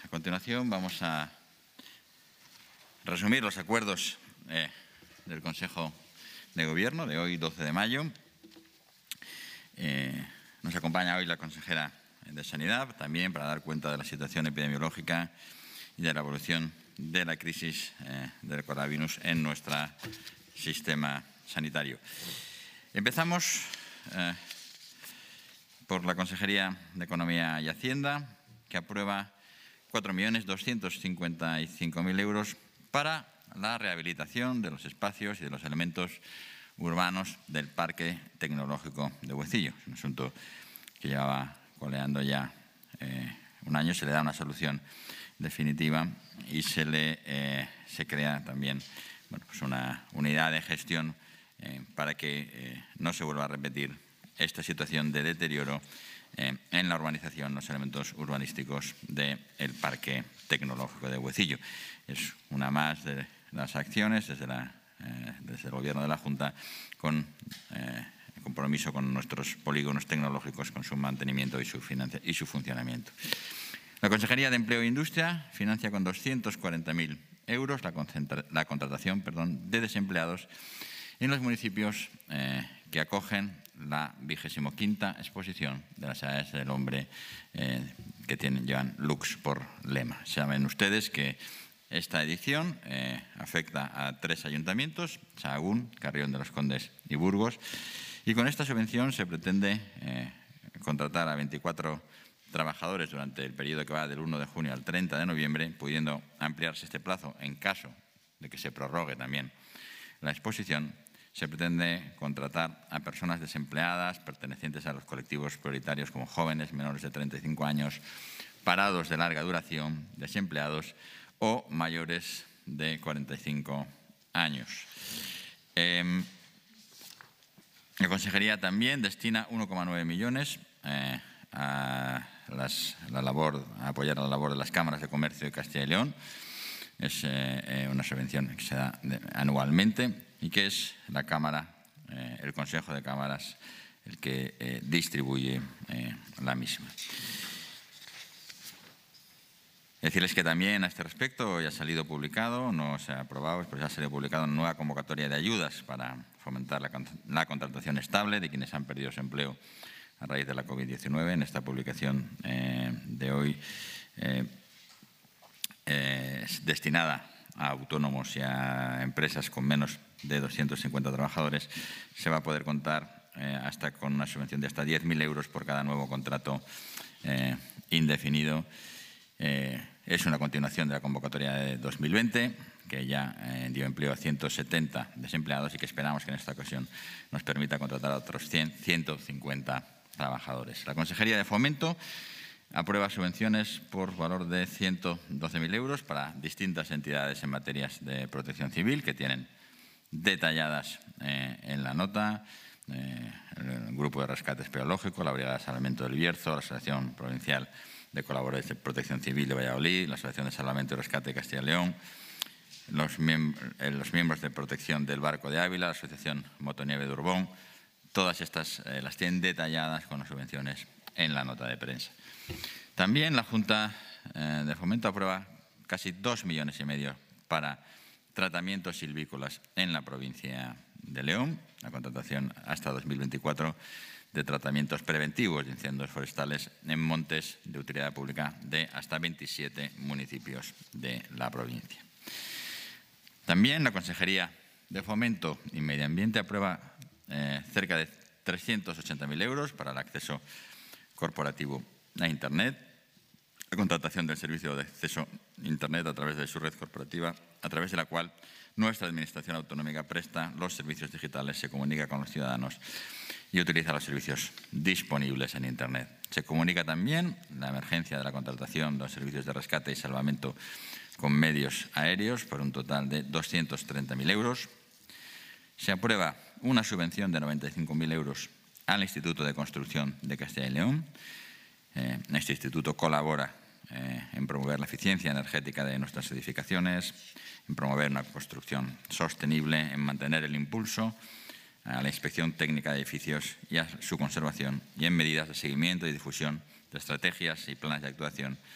continuación vamos a resumir los acuerdos del Consejo de Gobierno de hoy, 12 de mayo. Nos acompaña hoy la consejera de Sanidad, también para dar cuenta de la situación epidemiológica y de la evolución de la crisis del coronavirus en nuestro sistema sanitario. Empezamos por la Consejería de Economía y Hacienda, que aprueba 4.255.000 euros para la rehabilitación de los espacios y de los elementos urbanos del Parque Tecnológico de Huecillo. Es un asunto que llevaba coleando ya un año. Se le da una solución definitiva y se crea también una unidad de gestión para que no se vuelva a repetir esta situación de deterioro en la urbanización, los elementos urbanísticos del Parque Tecnológico de Huecillo. Es una más de las acciones desde el Gobierno de la Junta con compromiso con nuestros polígonos tecnológicos, con su mantenimiento y su funcionamiento. La Consejería de Empleo e Industria financia con 240.000 euros la contratación de desempleados en los municipios que acogen la 25ª exposición de las Edades del Hombre que llevan Lux por lema. Saben ustedes que esta edición afecta a 3 ayuntamientos, Sahagún, Carrión de los Condes y Burgos, y con esta subvención se pretende contratar a 24 trabajadores durante el periodo que va del 1 de junio al 30 de noviembre, pudiendo ampliarse este plazo en caso de que se prorrogue también la exposición. Se pretende contratar a personas desempleadas pertenecientes a los colectivos prioritarios como jóvenes menores de 35 años, parados de larga duración, desempleados o mayores de 45 años. La Consejería también destina 1,9 millones a apoyar la labor de las cámaras de comercio de Castilla y León. Es una subvención que se da anualmente y que es la Cámara, el Consejo de Cámaras, el que distribuye la misma. Decirles que también a este respecto ya ha salido publicado, no se ha aprobado, pero ya ha salido publicado una nueva convocatoria de ayudas para fomentar la contratación estable de quienes han perdido su empleo a raíz de la COVID-19. En esta publicación de hoy es destinada a autónomos y a empresas con menos de 250 trabajadores. Se va a poder contar hasta con una subvención de hasta 10.000 euros por cada nuevo contrato indefinido. Es una continuación de la convocatoria de 2020, que ya dio empleo a 170 desempleados y que esperamos que en esta ocasión nos permita contratar a otros 150 trabajadores. La Consejería de Fomento aprueba subvenciones por valor de 112.000 euros para distintas entidades en materias de protección civil que tienen detalladas en la nota: el Grupo de Rescate Espeleológico, la Brigada de Salvamento del Bierzo, la Asociación Provincial de Colaboradores de Protección Civil de Valladolid, la Asociación de Salvamento y Rescate de Castilla y León, los miembros de Protección del Barco de Ávila, la Asociación Motonieve de Urbón. Todas estas las tienen detalladas con las subvenciones en la nota de prensa. También la Junta de Fomento aprueba casi 2,5 millones para tratamientos silvícolas en la provincia de León, la contratación hasta 2024 de tratamientos preventivos de incendios forestales en montes de utilidad pública de hasta 27 municipios de la provincia. También la Consejería de Fomento y Medio Ambiente aprueba cerca de 380.000 euros para el acceso corporativo a Internet, la contratación del servicio de acceso a Internet a través de su red corporativa, a través de la cual nuestra Administración Autonómica presta los servicios digitales, se comunica con los ciudadanos y utiliza los servicios disponibles en Internet. Se comunica también la emergencia de la contratación de los servicios de rescate y salvamento con medios aéreos por un total de 230.000 euros. Se aprueba una subvención de 95.000 euros al Instituto de Construcción de Castilla y León. Este instituto colabora en promover la eficiencia energética de nuestras edificaciones, en promover una construcción sostenible, en mantener el impulso a la inspección técnica de edificios y a su conservación, y en medidas de seguimiento y difusión de estrategias y planes de actuación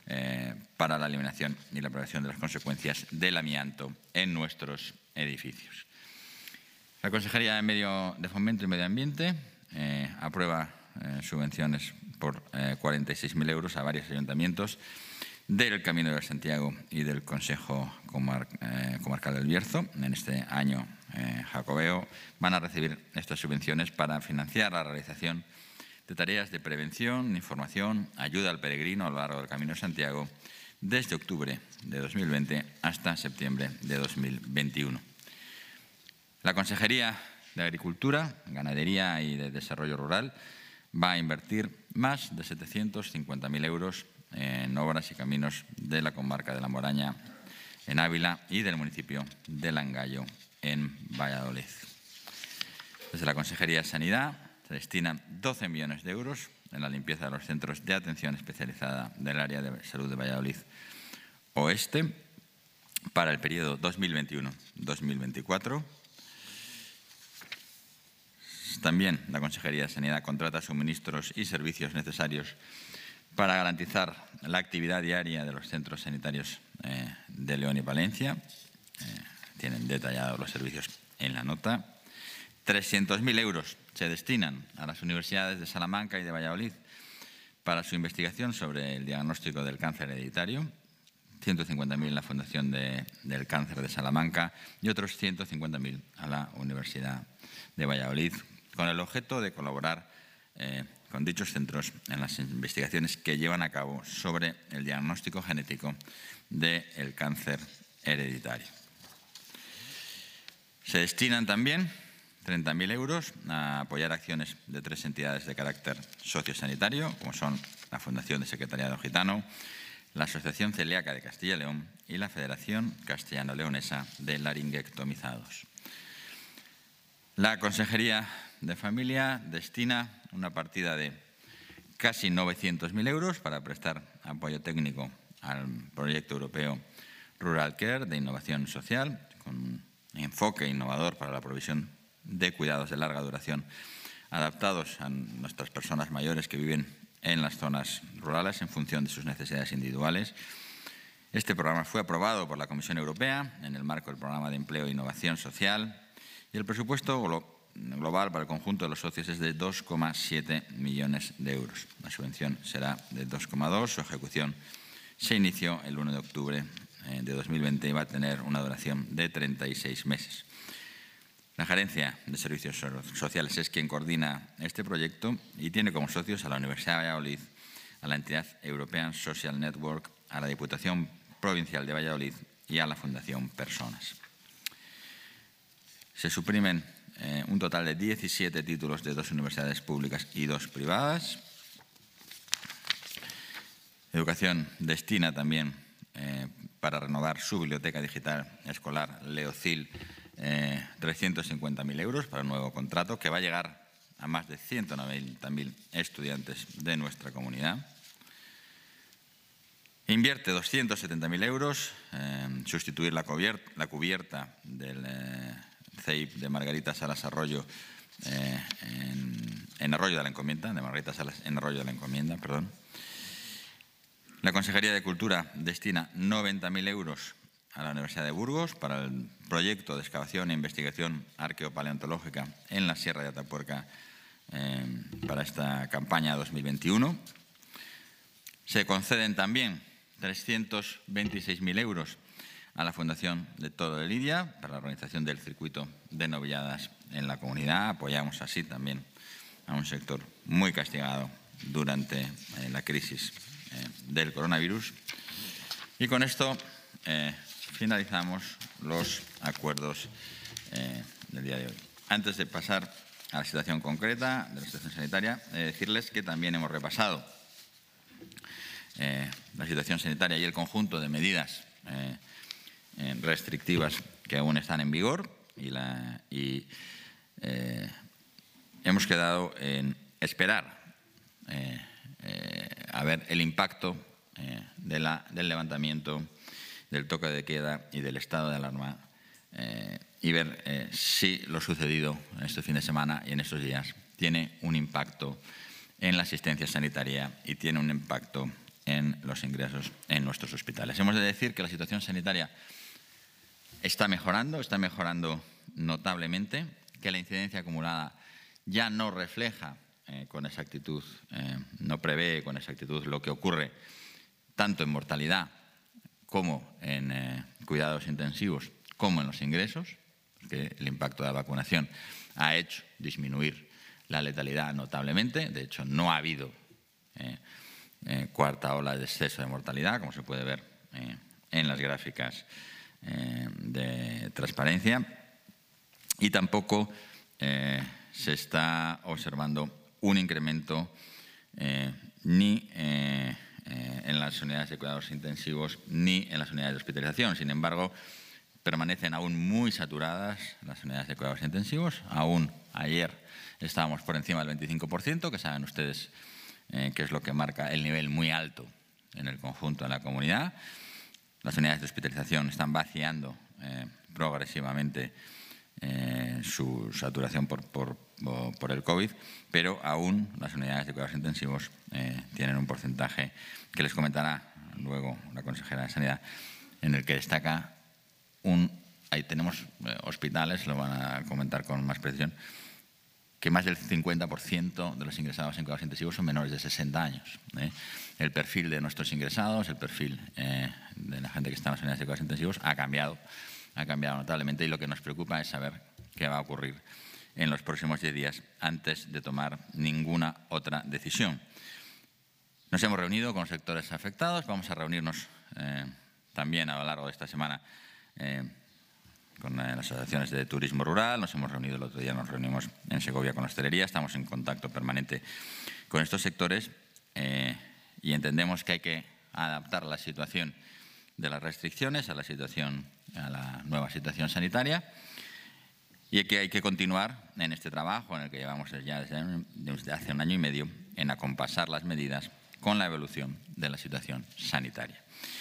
para la eliminación y la prevención de las consecuencias del amianto en nuestros edificios. La Consejería de Fomento y Medio Ambiente aprueba subvenciones por 46.000 euros a varios ayuntamientos del Camino de Santiago y del Consejo Comarcal del Bierzo. En este año jacobeo van a recibir estas subvenciones para financiar la realización de tareas de prevención, información, ayuda al peregrino a lo largo del Camino de Santiago desde octubre de 2020 hasta septiembre de 2021. La Consejería de Agricultura, Ganadería y de Desarrollo Rural va a invertir más de 750.000 euros en obras y caminos de la comarca de La Moraña, en Ávila, y del municipio de Langallo, en Valladolid. Desde la Consejería de Sanidad se destinan 12 millones de euros en la limpieza de los centros de atención especializada del área de salud de Valladolid Oeste para el periodo 2021-2024. También la Consejería de Sanidad contrata suministros y servicios necesarios para garantizar la actividad diaria de los centros sanitarios de León y Palencia. Tienen detallados los servicios en la nota. 300.000 euros se destinan a las universidades de Salamanca y de Valladolid para su investigación sobre el diagnóstico del cáncer hereditario. 150.000 en la Fundación del Cáncer de Salamanca y otros 150.000 a la Universidad de Valladolid, con el objeto de colaborar con dichos centros en las investigaciones que llevan a cabo sobre el diagnóstico genético del cáncer hereditario. Se destinan también 30.000 euros a apoyar acciones de 3 entidades de carácter sociosanitario, como son la Fundación de Secretariado Gitano, la Asociación Celíaca de Castilla y León y la Federación Castellano-Leonesa de Laringoectomizados. La Consejería de Familia destina una partida de casi 900.000 euros para prestar apoyo técnico al proyecto europeo Rural Care de innovación social, con un enfoque innovador para la provisión de cuidados de larga duración adaptados a nuestras personas mayores que viven en las zonas rurales en función de sus necesidades individuales. Este programa fue aprobado por la Comisión Europea en el marco del Programa de Empleo e Innovación Social y el presupuesto global para el conjunto de los socios es de 2,7 millones de euros. La subvención será de 2,2. Su ejecución se inició el 1 de octubre de 2020 y va a tener una duración de 36 meses. La Gerencia de Servicios Sociales es quien coordina este proyecto y tiene como socios a la Universidad de Valladolid, a la entidad European Social Network, a la Diputación Provincial de Valladolid y a la Fundación Personas. Se suprimen un total de 17 títulos de 2 universidades públicas y 2 privadas. Educación destina también para renovar su biblioteca digital escolar Leocil 350.000 euros para un nuevo contrato que va a llegar a más de 190.000 estudiantes de nuestra comunidad. Invierte 270.000 euros en sustituir la cubierta del CEIP de Margarita Salas Arroyo en Arroyo de la Encomienda, La Consejería de Cultura destina 90.000 euros a la Universidad de Burgos para el proyecto de excavación e investigación arqueopaleontológica en la Sierra de Atapuerca para esta campaña 2021. Se conceden también 326.000 euros a la Fundación de Toro de Lidia para la organización del circuito de novilladas en la comunidad. Apoyamos así también a un sector muy castigado durante la crisis del coronavirus. Y con esto finalizamos los acuerdos del día de hoy. Antes de pasar a la situación concreta de la situación sanitaria, decirles que también hemos repasado la situación sanitaria y el conjunto de medidas restrictivas que aún están en vigor y hemos quedado en esperar a ver el impacto del levantamiento del toque de queda y del estado de alarma y ver si lo sucedido este fin de semana y en estos días tiene un impacto en la asistencia sanitaria y tiene un impacto en los ingresos en nuestros hospitales. Hemos de decir que la situación sanitaria está mejorando notablemente, que la incidencia acumulada ya no refleja con exactitud, no prevé con exactitud lo que ocurre tanto en mortalidad como en cuidados intensivos, como en los ingresos, que el impacto de la vacunación ha hecho disminuir la letalidad notablemente. De hecho, no ha habido cuarta ola de exceso de mortalidad, como se puede ver en las gráficas de transparencia, y tampoco se está observando un incremento ni en las unidades de cuidados intensivos ni en las unidades de hospitalización. Sin embargo, permanecen aún muy saturadas las unidades de cuidados intensivos. Aún ayer estábamos por encima del 25%, que saben ustedes que es lo que marca el nivel muy alto en el conjunto de la comunidad. Las unidades de hospitalización están vaciando progresivamente su saturación por el COVID, pero aún las unidades de cuidados intensivos tienen un porcentaje que les comentará luego la consejera de Sanidad, en el que destaca ahí tenemos hospitales, lo van a comentar con más precisión, que más del 50% de los ingresados en cuidados intensivos son menores de 60 años. El perfil de nuestros ingresados, el perfil de la gente que está en las unidades de cuidados intensivos ha cambiado notablemente, y lo que nos preocupa es saber qué va a ocurrir en los próximos 10 días antes de tomar ninguna otra decisión. Nos hemos reunido con los sectores afectados, vamos a reunirnos también a lo largo de esta semana con las asociaciones de turismo rural. Nos hemos reunido el otro día, nos reunimos en Segovia con la hostelería, estamos en contacto permanente con estos sectores y entendemos que hay que adaptar la situación de las restricciones a la nueva situación sanitaria, y que hay que continuar en este trabajo en el que llevamos ya desde hace 1 año y medio en acompasar las medidas con la evolución de la situación sanitaria.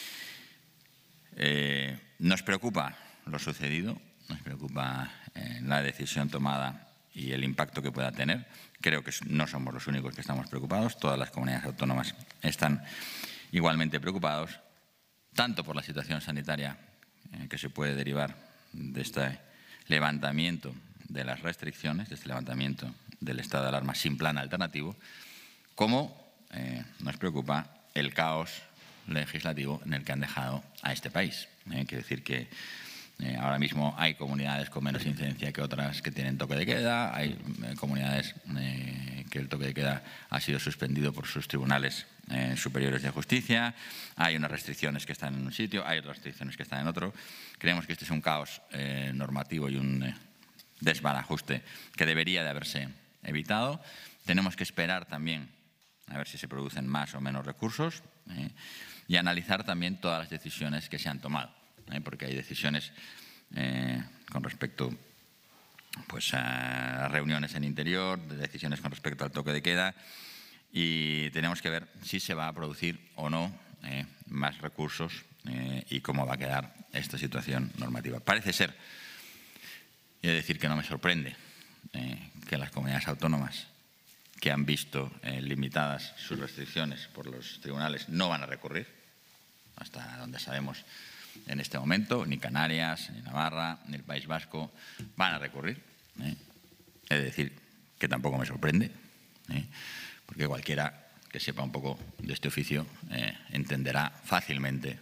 Nos preocupa lo sucedido, nos preocupa la decisión tomada y el impacto que pueda tener. Creo que no somos los únicos que estamos preocupados, todas las comunidades autónomas están igualmente preocupados, tanto por la situación sanitaria que se puede derivar de este levantamiento de las restricciones, de este levantamiento del estado de alarma sin plan alternativo, como nos preocupa el caos legislativo en el que han dejado a este país. Quiero decir que ahora mismo hay comunidades con menos incidencia que otras que tienen toque de queda, hay comunidades que el toque de queda ha sido suspendido por sus tribunales superiores de justicia, hay unas restricciones que están en un sitio, hay otras restricciones que están en otro. Creemos que este es un caos normativo y un desbarajuste que debería de haberse evitado. Tenemos que esperar también a ver si se producen más o menos recursos y analizar también todas las decisiones que se han tomado, porque hay decisiones con respecto pues, a reuniones en interior, decisiones con respecto al toque de queda, y tenemos que ver si se va a producir o no más recursos y cómo va a quedar esta situación normativa. Parece ser, y he de decir que no me sorprende, que las comunidades autónomas que han visto limitadas sus restricciones por los tribunales no van a recurrir, hasta donde sabemos en este momento, ni Canarias, ni Navarra, ni el País Vasco van a recurrir. He de decir que tampoco me sorprende, porque cualquiera que sepa un poco de este oficio entenderá fácilmente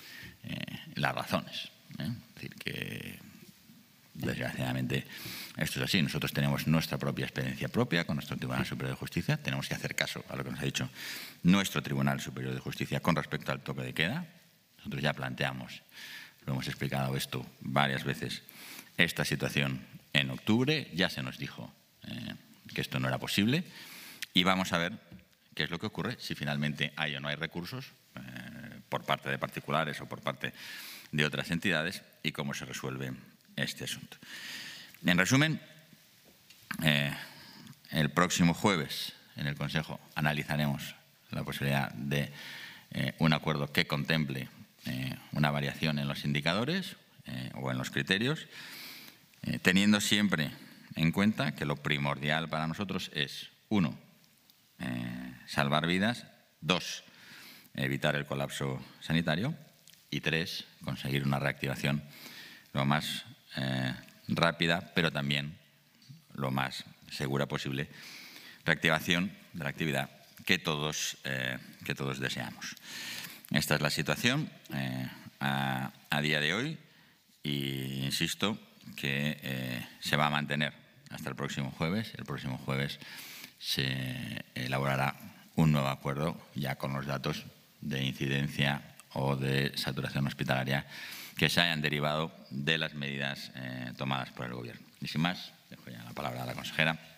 las razones. Es decir, que desgraciadamente esto es así. Nosotros tenemos nuestra propia experiencia propia con nuestro Tribunal Superior de Justicia. Tenemos que hacer caso a lo que nos ha dicho nuestro Tribunal Superior de Justicia con respecto al toque de queda. Nosotros ya planteamos, lo hemos explicado esto varias veces, esta situación en octubre. Ya se nos dijo que esto no era posible y vamos a ver qué es lo que ocurre, si finalmente hay o no hay recursos por parte de particulares o por parte de otras entidades y cómo se resuelve este asunto. En resumen, el próximo jueves en el Consejo analizaremos la posibilidad de un acuerdo que contemple una variación en los indicadores o en los criterios, teniendo siempre en cuenta que lo primordial para nosotros es, 1, salvar vidas, 2, evitar el colapso sanitario. Y 3, conseguir una reactivación lo más rápida, pero también lo más segura posible. Reactivación de la actividad que todos deseamos. Esta es la situación a día de hoy y insisto que se va a mantener hasta el próximo jueves. El próximo jueves se elaborará un nuevo acuerdo ya con los datos de incidencia o de saturación hospitalaria que se hayan derivado de las medidas tomadas por el Gobierno. Y sin más, dejo ya la palabra a la consejera.